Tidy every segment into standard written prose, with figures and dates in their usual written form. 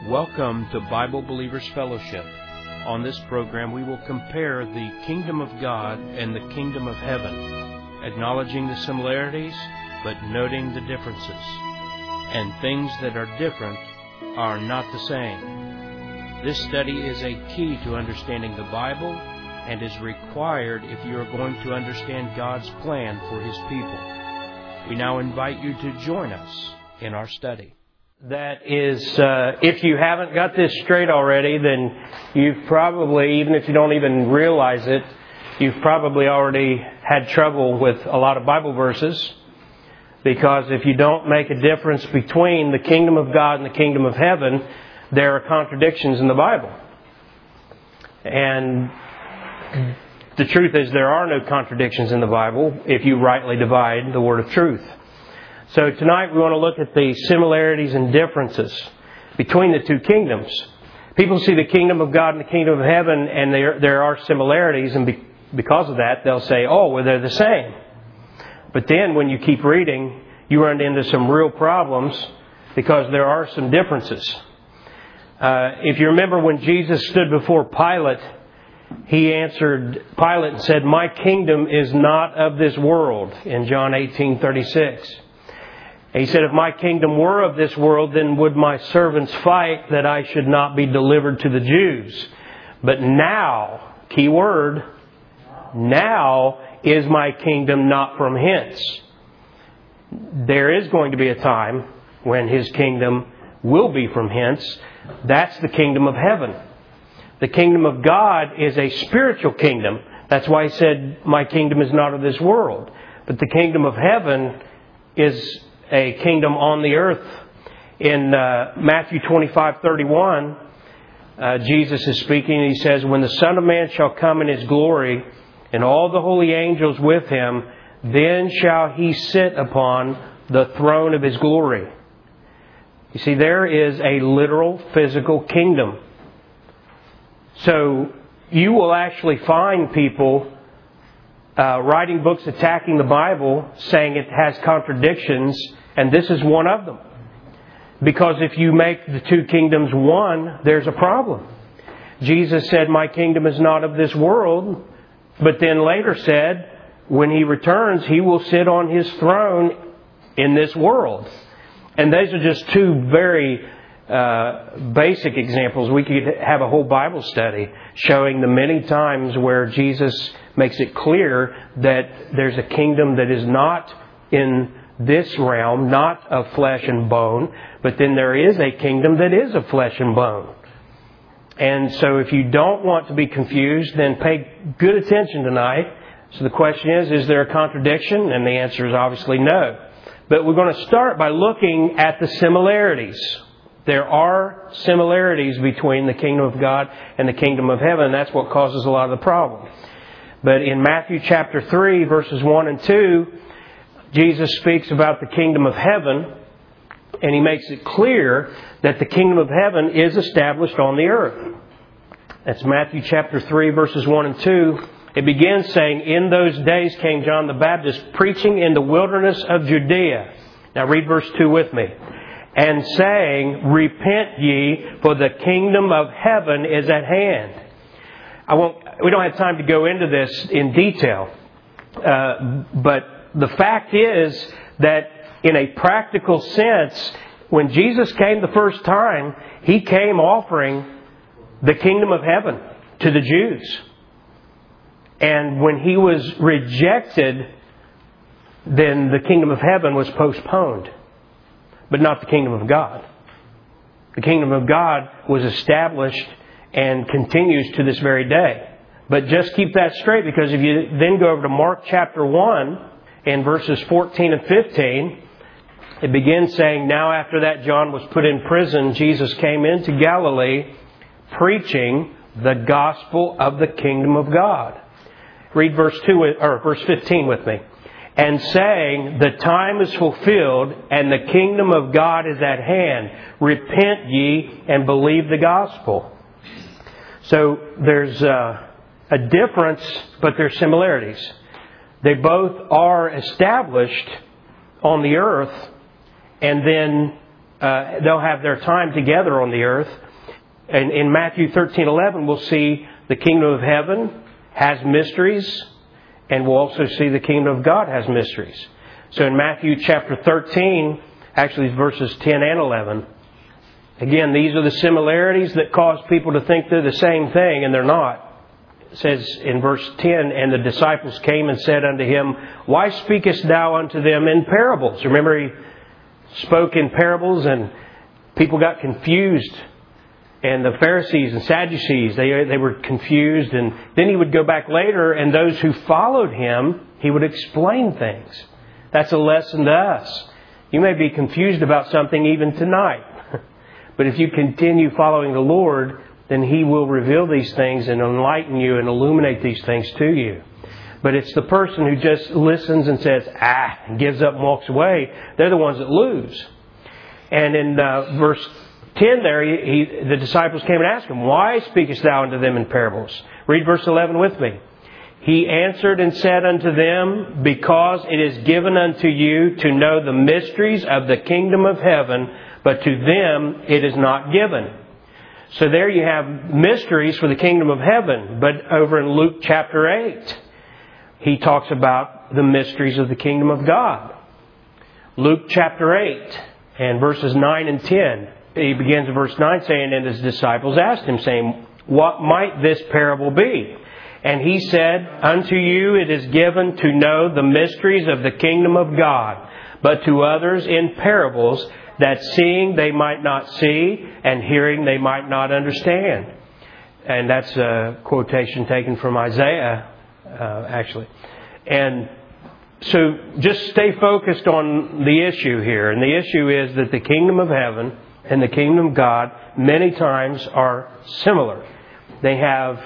Welcome to Bible Believers Fellowship. On this program, we will compare the kingdom of God and the kingdom of heaven, acknowledging the similarities, but noting the differences. And things that are different are not the same. This study is a key to understanding the Bible and is required if you are going to understand God's plan for His people. We now invite you to join us in our study. That is, if you haven't got this straight already, then you've probably, even if you don't even realize it, you've probably already had trouble with a lot of Bible verses. Because if you don't make a difference between the kingdom of God and the kingdom of heaven, there are contradictions in the Bible. And the truth is there are no contradictions in the Bible if you rightly divide the word of truth. So tonight we want to look at the similarities and differences between the two kingdoms. People see the kingdom of God and the kingdom of heaven, and there are similarities, and because of that they'll say, oh, well, they're the same. But then when you keep reading, you run into some real problems because there are some differences. If you remember when Jesus stood before Pilate, he answered Pilate and said, "My kingdom is not of this world," in John 18:36. He said, "If my kingdom were of this world, then would my servants fight that I should not be delivered to the Jews. But now," key word, "now is my kingdom not from hence." There is going to be a time when His kingdom will be from hence. That's the kingdom of heaven. The kingdom of God is a spiritual kingdom. That's why He said, "My kingdom is not of this world." But the kingdom of heaven is a kingdom on the earth. In Matthew 25:31, Jesus is speaking and He says, "When the Son of Man shall come in His glory, and all the holy angels with Him, then shall He sit upon the throne of His glory." You see, there is a literal physical kingdom. So you will actually find people writing books attacking the Bible, saying it has contradictions, and this is one of them. Because if you make the two kingdoms one, there's a problem. Jesus said, "My kingdom is not of this world," but then later said, when He returns, He will sit on His throne in this world. And those are just two very basic examples. We could have a whole Bible study showing the many times where Jesus makes it clear that there's a kingdom that is not in this realm, not of flesh and bone, but then there is a kingdom that is of flesh and bone. And so if you don't want to be confused, then pay good attention tonight. So the question is there a contradiction? And the answer is obviously no. But we're going to start by looking at the similarities. There are similarities between the kingdom of God and the kingdom of heaven. That's what causes a lot of the problem. But in Matthew chapter 3, verses 1 and 2, Jesus speaks about the kingdom of heaven, and He makes it clear that the kingdom of heaven is established on the earth. That's Matthew chapter 3, verses 1 and 2. It begins saying, "In those days came John the Baptist preaching in the wilderness of Judea." Now read verse 2 with me. "And saying, Repent ye, for the kingdom of heaven is at hand." We don't have time to go into this in detail. But the fact is that in a practical sense, when Jesus came the first time, He came offering the kingdom of heaven to the Jews. And when He was rejected, then the kingdom of heaven was postponed. But not the kingdom of God. The kingdom of God was established and continues to this very day. But just keep that straight, because if you then go over to Mark chapter 1 and verses 14 and 15, it begins saying, "Now after that John was put in prison, Jesus came into Galilee preaching the gospel of the kingdom of God." Read verse 15 with me. "And saying, The time is fulfilled, and the kingdom of God is at hand. Repent ye, and believe the gospel." So there's a difference, but there's similarities. They both are established on the earth, and then they'll have their time together on the earth. And in Matthew 13:11, we'll see the kingdom of heaven has mysteries, and we'll also see the kingdom of God has mysteries. So in Matthew chapter 13, actually verses 10 and 11, again, these are the similarities that cause people to think they're the same thing, and they're not. It says in verse 10, "And the disciples came and said unto him, Why speakest thou unto them in parables?" Remember, he spoke in parables, and people got confused. And the Pharisees and Sadducees, they were confused. And then he would go back later, and those who followed him, he would explain things. That's a lesson to us. You may be confused about something even tonight. But if you continue following the Lord, then He will reveal these things and enlighten you and illuminate these things to you. But it's the person who just listens and says, and gives up and walks away. They're the ones that lose. And in verse 10 there, the disciples came and asked him, "Why speakest thou unto them in parables?" Read verse 11 with me. "He answered and said unto them, Because it is given unto you to know the mysteries of the kingdom of heaven, but to them it is not given." So there you have mysteries for the kingdom of heaven. But over in Luke chapter 8, he talks about the mysteries of the kingdom of God. Luke chapter 8 and verses 9 and 10. He begins in verse 9 saying, "And his disciples asked him, saying, What might this parable be? And he said, Unto you it is given to know the mysteries of the kingdom of God, but to others in parables, that seeing they might not see, and hearing they might not understand." And that's a quotation taken from Isaiah, actually. And so just stay focused on the issue here. And the issue is that the kingdom of heaven and the kingdom of God many times are similar. They have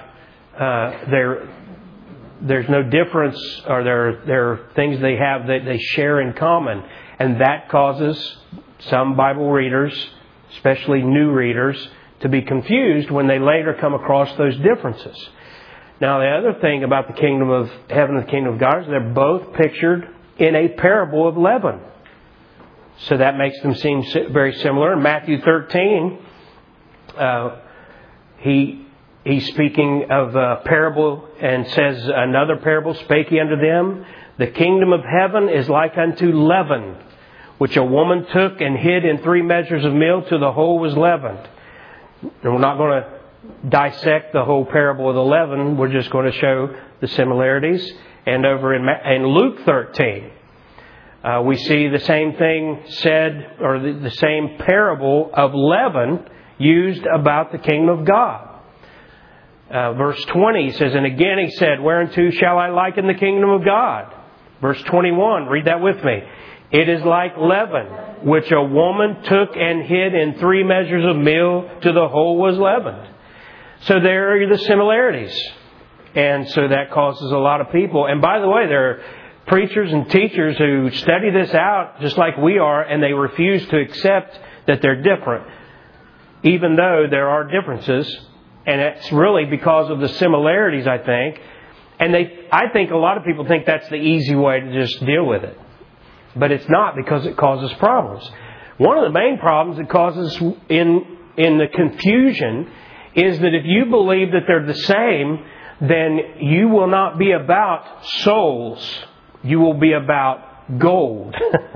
there's no difference, or there are things they have that they share in common, and that causes some Bible readers, especially new readers, to be confused when they later come across those differences. Now, the other thing about the kingdom of heaven and the kingdom of God is they're both pictured in a parable of leaven. So that makes them seem very similar. In Matthew 13, he's speaking of a parable and says, "Another parable spake he unto them, The kingdom of heaven is like unto leaven, which a woman took and hid in 3 measures of meal till the whole was leavened." And we're not going to dissect the whole parable of the leaven. We're just going to show the similarities. And over in Luke 13, we see the same thing said, or the same parable of leaven used about the kingdom of God. Verse 20 says, "And again he said, Whereunto shall I liken the kingdom of God?" Verse 21, read that with me. "It is like leaven, which a woman took and hid in 3 measures of meal till the whole was leavened." So there are the similarities. And so that causes a lot of people. And by the way, there are preachers and teachers who study this out just like we are, and they refuse to accept that they're different, even though there are differences. And it's really because of the similarities, I think. And I think a lot of people think that's the easy way to just deal with it. But it's not, because it causes problems. One of the main problems it causes in the confusion is that if you believe that they're the same, then you will not be about souls. You will be about gold.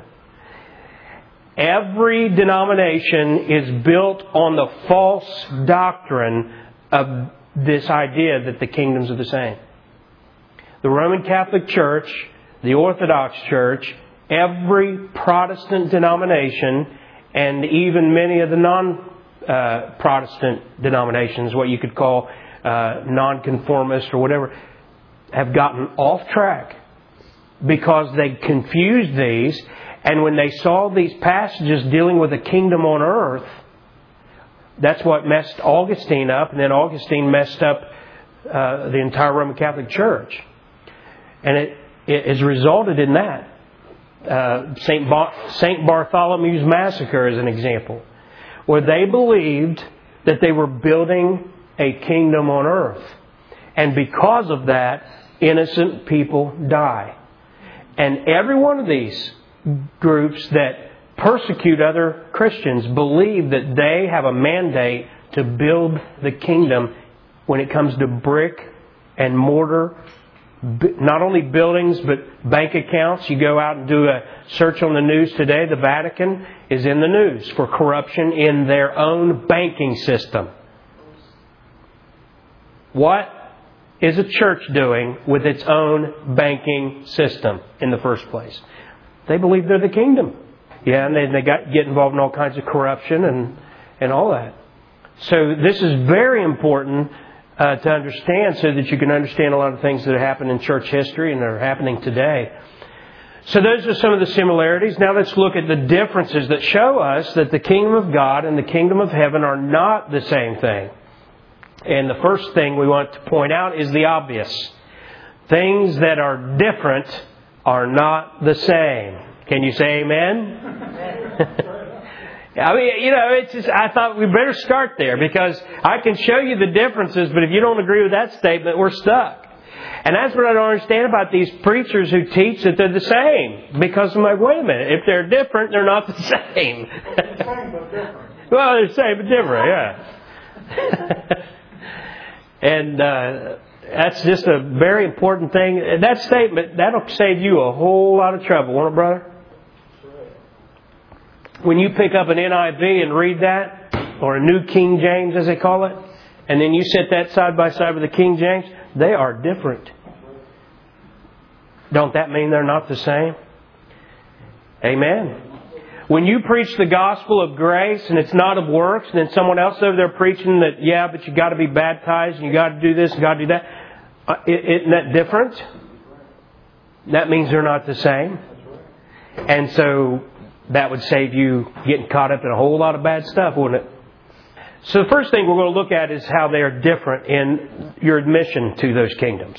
Every denomination is built on the false doctrine of this idea that the kingdoms are the same. The Roman Catholic Church, the Orthodox Church, every Protestant denomination, and even many of the non-Protestant denominations, what you could call nonconformist or whatever, have gotten off track because they confused these. And when they saw these passages dealing with a kingdom on earth, that's what messed Augustine up, and then Augustine messed up the entire Roman Catholic Church. And it has resulted in that. St. Bartholomew's Massacre is an example, where they believed that they were building a kingdom on earth. And because of that, innocent people die. And every one of these groups that persecute other Christians believe that they have a mandate to build the kingdom when it comes to brick and mortar, not only buildings but bank accounts. You go out and do a search on the news today, the Vatican is in the news for corruption in their own banking system. What is a church doing with its own banking system in the first place? They believe they're the kingdom. Yeah, and they get involved in all kinds of corruption and all that. So this is very important to understand so that you can understand a lot of things that happen in church history and that are happening today. So those are some of the similarities. Now let's look at the differences that show us that the kingdom of God and the kingdom of heaven are not the same thing. And the first thing we want to point out is the obvious. Things that are different are not the same. Can you say amen? I mean, it's just, I thought we better start there because I can show you the differences, but if you don't agree with that statement, we're stuck. And that's what I don't understand about these preachers who teach that they're the same. Because I'm like, wait a minute, if they're different, they're not the same. Same but different. Well, they're the same but different, yeah. And that's just a very important thing. And that statement, that'll save you a whole lot of trouble, won't it, brother? When you pick up an NIV and read that, or a New King James as they call it, and then you set that side by side with the King James, they are different. Don't that mean they're not the same? Amen. When you preach the gospel of grace and it's not of works, and then someone else over there preaching that, yeah, but you got to be baptized and you got to do this and got to do that, isn't that different? That means they're not the same. And so that would save you getting caught up in a whole lot of bad stuff, wouldn't it? So the first thing we're going to look at is how they are different in your admission to those kingdoms.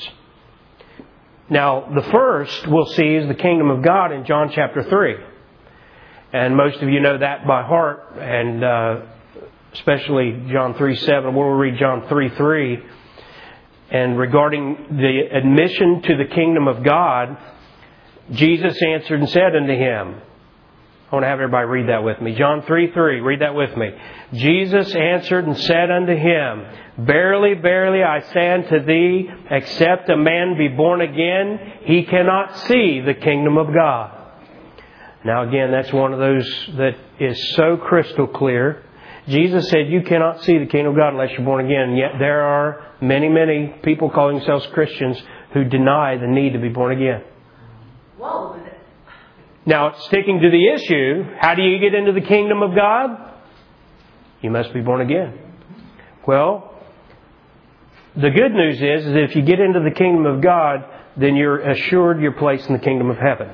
Now, the first we'll see is the kingdom of God in John chapter 3. And most of you know that by heart, and especially John 3:7. We'll read John 3:3. And regarding the admission to the kingdom of God, Jesus answered and said unto him, I want to have everybody read that with me. John 3:3. Read that with me. Jesus answered and said unto him, Verily, verily, I say unto thee, except a man be born again, he cannot see the kingdom of God. Now again, that's one of those that is so crystal clear. Jesus said you cannot see the kingdom of God unless you're born again. And yet there are many, many people calling themselves Christians who deny the need to be born again. Whoa. Now, sticking to the issue, how do you get into the kingdom of God? You must be born again. Well, the good news is that if you get into the kingdom of God, then you're assured your place in the kingdom of heaven.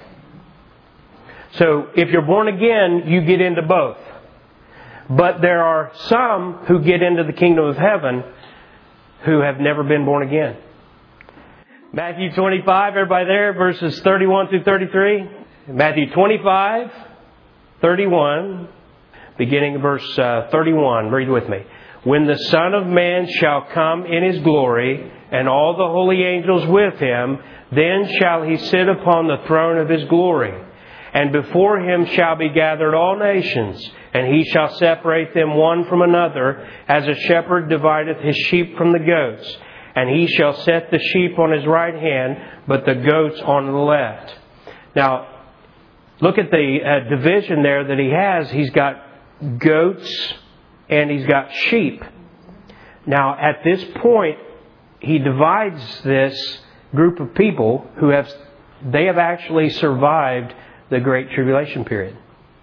So, if you're born again, you get into both. But there are some who get into the kingdom of heaven who have never been born again. Matthew 25, everybody there, verses 31 through 33. Matthew 25, 31, beginning of verse 31. Read with me. When the Son of Man shall come in His glory, and all the holy angels with Him, then shall He sit upon the throne of His glory. And before Him shall be gathered all nations, and He shall separate them one from another, as a shepherd divideth his sheep from the goats. And He shall set the sheep on His right hand, but the goats on the left. Now, look at the division there that He has. He's got goats and He's got sheep. Now, at this point, He divides this group of people who have actually survived the Great Tribulation period.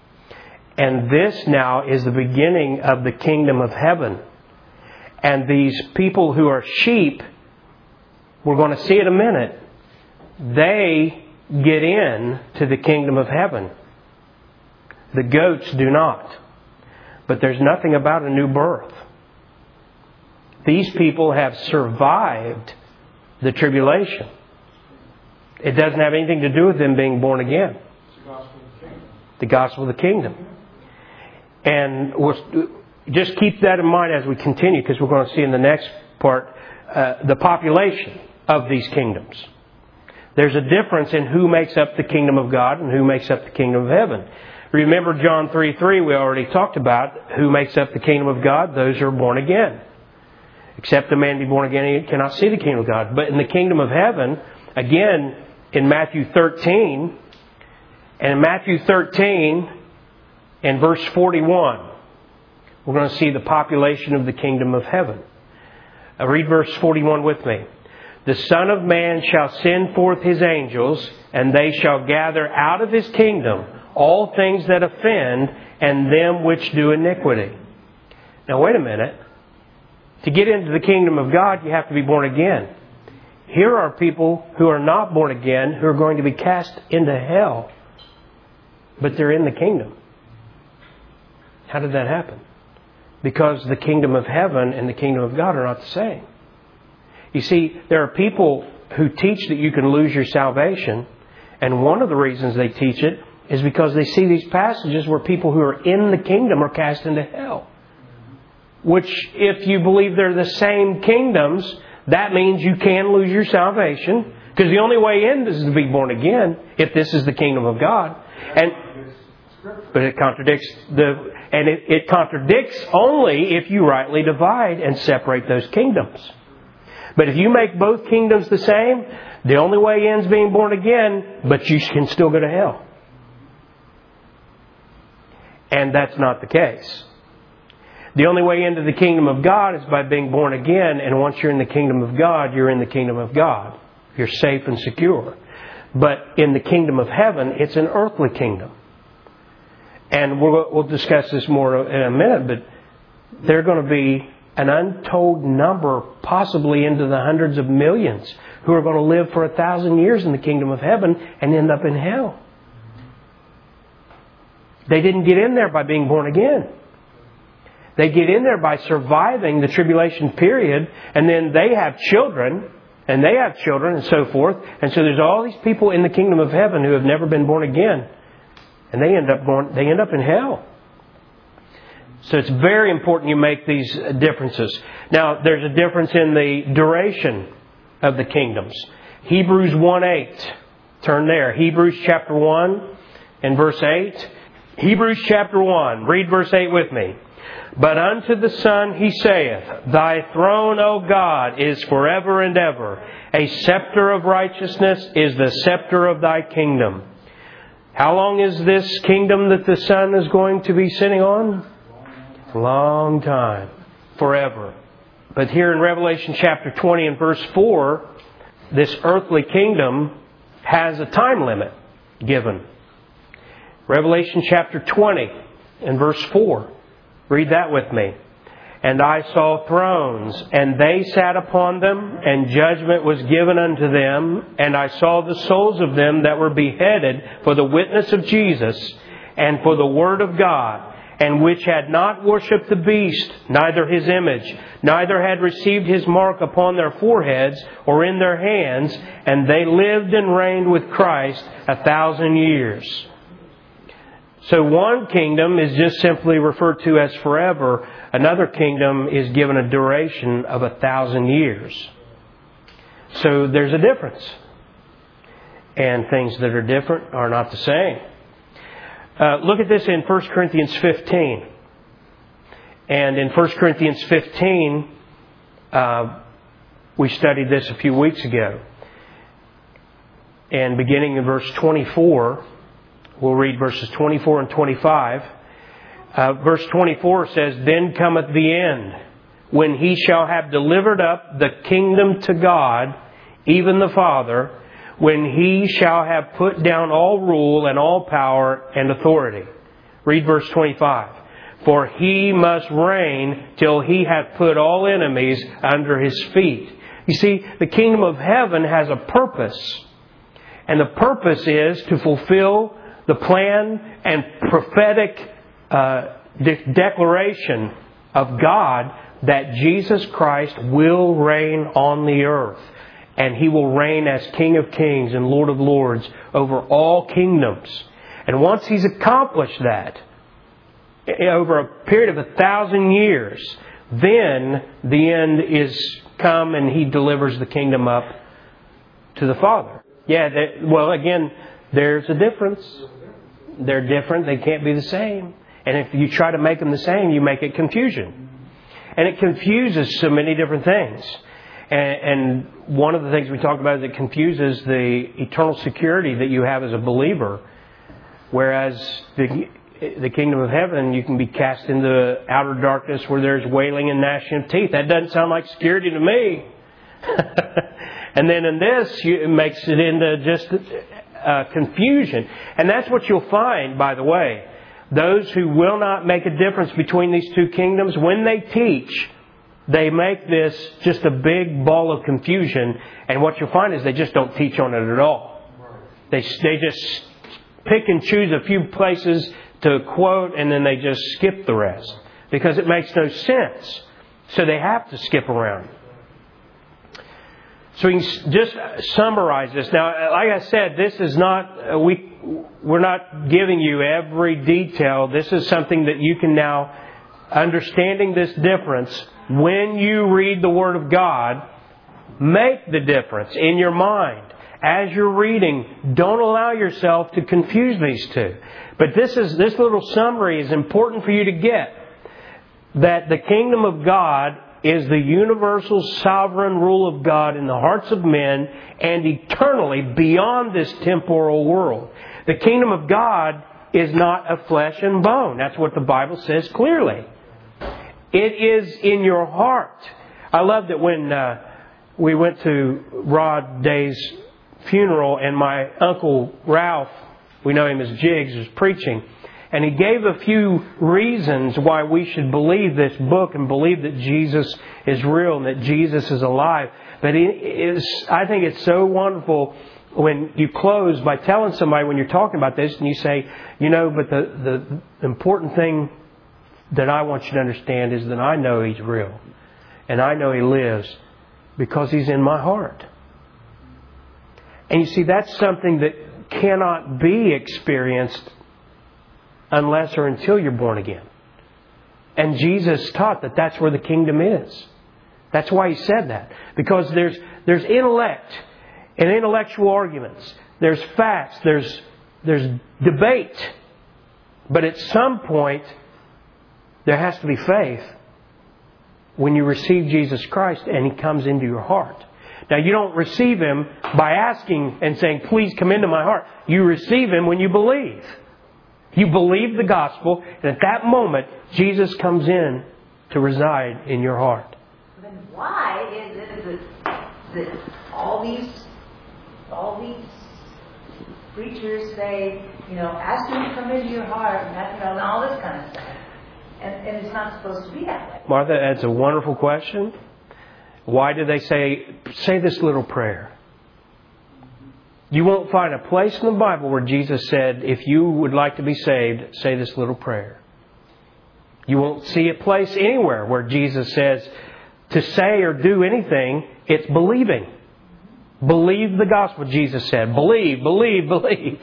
And this now is the beginning of the kingdom of heaven. And these people who are sheep, we're going to see in a minute, they get in to the kingdom of heaven. The goats do not. But there's nothing about a new birth. These people have survived the tribulation. It doesn't have anything to do with them being born again. The gospel of the kingdom. And we'll just keep that in mind as we continue, because we're going to see in the next part the population of these kingdoms. There's a difference in who makes up the kingdom of God and who makes up the kingdom of heaven. Remember John 3:3 we already talked about. Who makes up the kingdom of God? Those who are born again. Except a man be born again, he cannot see the kingdom of God. But in the kingdom of heaven, again, in Matthew 13, and in Matthew 13, in verse 41, we're going to see the population of the kingdom of heaven. Read verse 41 with me. The Son of Man shall send forth His angels, and they shall gather out of His kingdom all things that offend, and them which do iniquity. Now wait a minute. To get into the kingdom of God, you have to be born again. Here are people who are not born again, who are going to be cast into hell. But they're in the kingdom. How did that happen? Because the kingdom of heaven and the kingdom of God are not the same. You see, there are people who teach that you can lose your salvation. And one of the reasons they teach it is because they see these passages where people who are in the kingdom are cast into hell. Which, if you believe they're the same kingdoms, that means you can lose your salvation. Because the only way in is to be born again, if this is the kingdom of God. But it contradicts it contradicts only if you rightly divide and separate those kingdoms. But if you make both kingdoms the same, the only way in is being born again, but you can still go to hell. And that's not the case. The only way into the kingdom of God is by being born again, and once you're in the kingdom of God, you're in the kingdom of God. You're safe and secure. But in the kingdom of heaven, it's an earthly kingdom. And we'll discuss this more in a minute, but there are going to be an untold number, possibly into the hundreds of millions, who are going to live for 1,000 years in the kingdom of heaven and end up in hell. They didn't get in there by being born again. They get in there by surviving the tribulation period, and then they have children, and so forth. And so there's all these people in the kingdom of heaven who have never been born again. And they end up in hell. So it's very important you make these differences. Now, there's a difference in the duration of the kingdoms. Hebrews 1:8. Turn there. Hebrews chapter 1 and verse 8. Hebrews chapter 1. Read verse 8 with me. But unto the Son He saith, Thy throne, O God, is forever and ever. A scepter of righteousness is the scepter of Thy kingdom. How long is this kingdom that the Son is going to be sitting on? Long time. Forever. But here in Revelation chapter 20 and verse 4, this earthly kingdom has a time limit given. Revelation chapter 20 and verse 4. Read that with me. And I saw thrones, and they sat upon them, and judgment was given unto them. And I saw the souls of them that were beheaded for the witness of Jesus, and for the word of God, and which had not worshipped the beast, neither his image, neither had received his mark upon their foreheads or in their hands, and they lived and reigned with Christ 1,000 years. So one kingdom is just simply referred to as forever. Another kingdom is given a duration of 1,000 years. So there's a difference. And things that are different are not the same. Look at this in 1 Corinthians 15. And in 1 Corinthians 15, we studied this a few weeks ago. And beginning in verse 24, we'll read verses 24 and 25. Verse 24 says, Then cometh the end, when He shall have delivered up the kingdom to God, even the Father, when He shall have put down all rule and all power and authority. Read verse 25. For He must reign till He hath put all enemies under His feet. You see, the kingdom of heaven has a purpose. And the purpose is to fulfill the plan and prophetic declaration of God that Jesus Christ will reign on the earth. And He will reign as King of Kings and Lord of Lords over all kingdoms. And once He's accomplished that, over a period of 1,000 years, then the end is come and He delivers the kingdom up to the Father. Yeah, well, again, there's a difference. They're different. They can't be the same. And if you try to make them the same, you make it confusion. And it confuses so many different things. And one of the things we talk about is it confuses the eternal security that you have as a believer. Whereas the kingdom of heaven, you can be cast into outer darkness where there's wailing and gnashing of teeth. That doesn't sound like security to me. And then in this, it makes it into just confusion. And that's what you'll find, by the way. Those who will not make a difference between these two kingdoms, when they teach, they make this just a big ball of confusion. And what you'll find is they just don't teach on it at all. They just pick and choose a few places to quote, and then they just skip the rest. Because it makes no sense. So they have to skip around. So we can just summarize this. Now, like I said, this is not, we're not giving you every detail. This is something that you can now, understanding this difference, when you read the Word of God, make the difference in your mind. As you're reading, don't allow yourself to confuse these two. But this little summary is important for you to get. That the kingdom of God is the universal sovereign rule of God in the hearts of men and eternally beyond this temporal world. The kingdom of God is not of flesh and bone. That's what the Bible says clearly. It is in your heart. I love that when we went to Rod Day's funeral and my Uncle Ralph, we know him as Jiggs, was preaching. And he gave a few reasons why we should believe this book and believe that Jesus is real and that Jesus is alive. But I think it's so wonderful when you close by telling somebody when you're talking about this and you say, but the important thing that I want you to understand is that I know He's real. And I know He lives because He's in my heart. And you see, that's something that cannot be experienced unless or until you're born again. And Jesus taught that that's where the kingdom is. That's why He said that. Because there's intellect and intellectual arguments. There's facts. There's debate. But at some point, there has to be faith when you receive Jesus Christ and He comes into your heart. Now, you don't receive Him by asking and saying, please come into my heart. You receive Him when you believe. You believe the gospel, and at that moment, Jesus comes in to reside in your heart. Then why is it that all these preachers say, ask Him to come into your heart, and all this kind of stuff, and it's not supposed to be that way? Martha, that's a wonderful question. Why do they say this little prayer? You won't find a place in the Bible where Jesus said, if you would like to be saved, say this little prayer. You won't see a place anywhere where Jesus says to say or do anything, it's believing. Believe the gospel, Jesus said. Believe, believe, believe.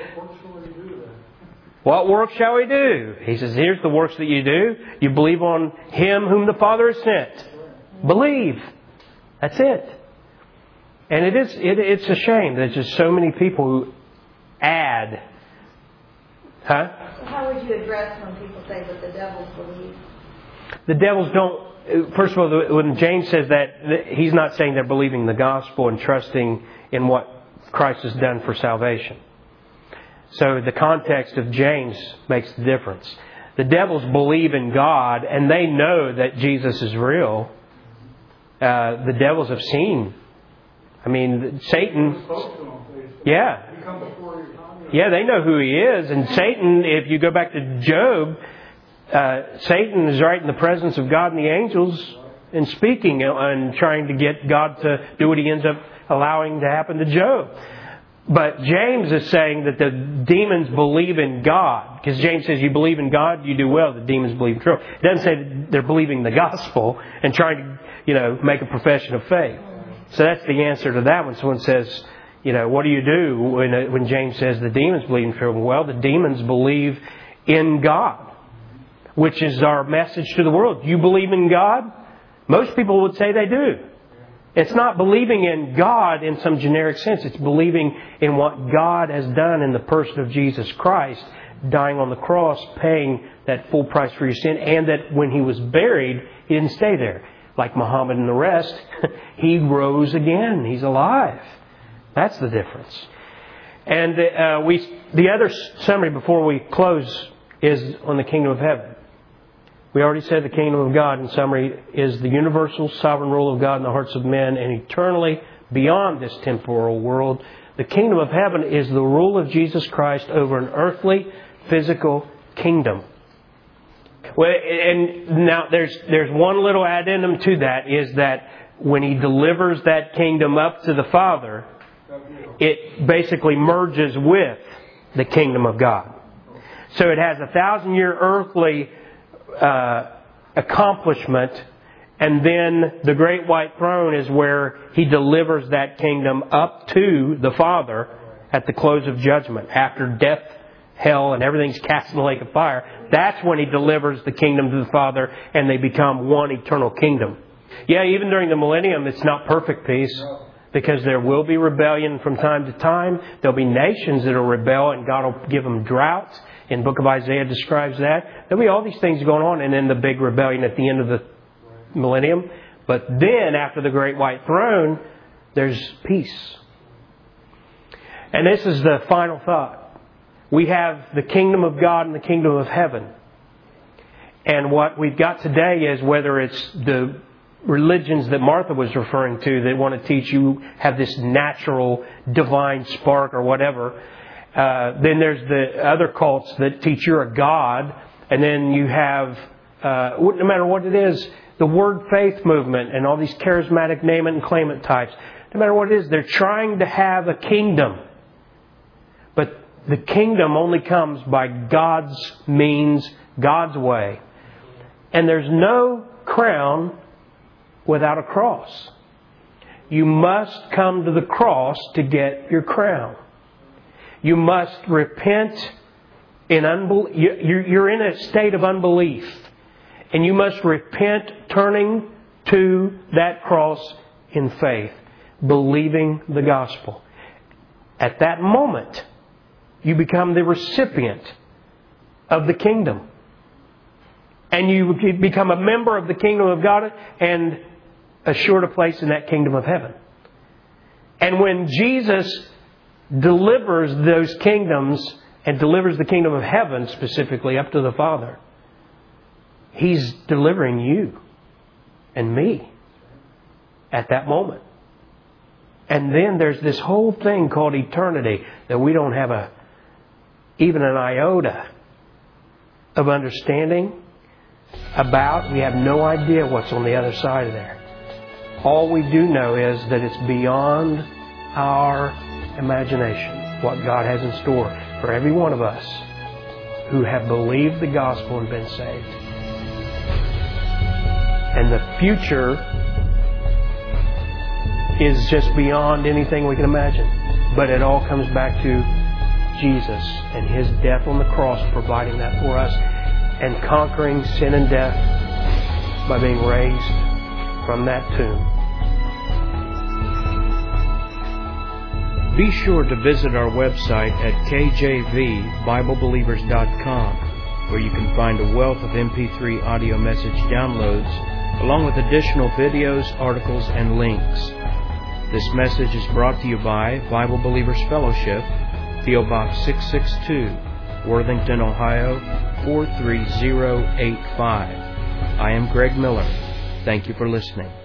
What work shall we do? He says, here's the works that you do. You believe on Him whom the Father has sent. Believe. That's it. And it's a shame that there's just so many people who add. Huh? So how would you address when people say that the devils believe? The devils don't. First of all, when James says that, he's not saying they're believing the gospel and trusting in what Christ has done for salvation. So the context of James makes the difference. The devils believe in God and they know that Jesus is real. The devils have seen. I mean, Satan. Yeah. Yeah, they know who he is. And Satan, if you go back to Job, Satan is right in the presence of God and the angels and speaking and trying to get God to do what He ends up allowing to happen to Job. But James is saying that the demons believe in God. Because James says, you believe in God, you do well. The demons believe in truth. It doesn't say that they're believing the gospel and trying to, make a profession of faith. So that's the answer to that when someone says, what do you do when James says the demons believe in truth? Well, the demons believe in God, which is our message to the world. You believe in God? Most people would say they do. It's not believing in God in some generic sense. It's believing in what God has done in the person of Jesus Christ, dying on the cross, paying that full price for your sin, and that when He was buried, He didn't stay there. Like Muhammad and the rest, He rose again. He's alive. That's the difference. And the other summary before we close is on the kingdom of heaven. We already said the kingdom of God, in summary, is the universal sovereign rule of God in the hearts of men and eternally beyond this temporal world. The kingdom of heaven is the rule of Jesus Christ over an earthly, physical kingdom. Well, and now there's one little addendum to that, is that when He delivers that kingdom up to the Father, it basically merges with the kingdom of God. So it has 1,000-year earthly accomplishment, and then the great white throne is where He delivers that kingdom up to the Father at the close of judgment, after death, hell, and everything's cast in the lake of fire. That's when He delivers the kingdom to the Father, and they become one eternal kingdom. Yeah, even during the millennium, it's not perfect peace, because there will be rebellion from time to time. There'll be nations that will rebel, and God will give them droughts. In the book of Isaiah describes that. There'll be all these things going on, and then the big rebellion at the end of the millennium. But then, after the great white throne, there's peace. And this is the final thought. We have the kingdom of God and the kingdom of heaven. And what we've got today is, whether it's the religions that Martha was referring to that want to teach you have this natural divine spark or whatever. Then there's the other cults that teach you're a god. And then you have, no matter what it is, the word faith movement and all these charismatic name it and claim it types. No matter what it is, they're trying to have a kingdom. But the kingdom only comes by God's means, God's way. And there's no crown without a cross. You must come to the cross to get your crown. You must repent in unbelief. You're in a state of unbelief. And you must repent, turning to that cross in faith, believing the gospel. At that moment, you become the recipient of the kingdom. And you become a member of the kingdom of God and assured a place in that kingdom of heaven. And when Jesus delivers those kingdoms and delivers the kingdom of heaven specifically up to the Father, He's delivering you and me at that moment. And then there's this whole thing called eternity that we don't have even an iota of understanding about. We have no idea what's on the other side of there. All we do know is that it's beyond our imagination what God has in store for every one of us who have believed the gospel and been saved. And the future is just beyond anything we can imagine. But it all comes back to Jesus and His death on the cross, providing that for us, and conquering sin and death by being raised from that tomb. Be sure to visit our website at kjvbiblebelievers.com, where you can find a wealth of MP3 audio message downloads, along with additional videos, articles, and links. This message is brought to you by Bible Believers Fellowship, P.O. Box 662, Worthington, Ohio 43085. I am Greg Miller. Thank you for listening.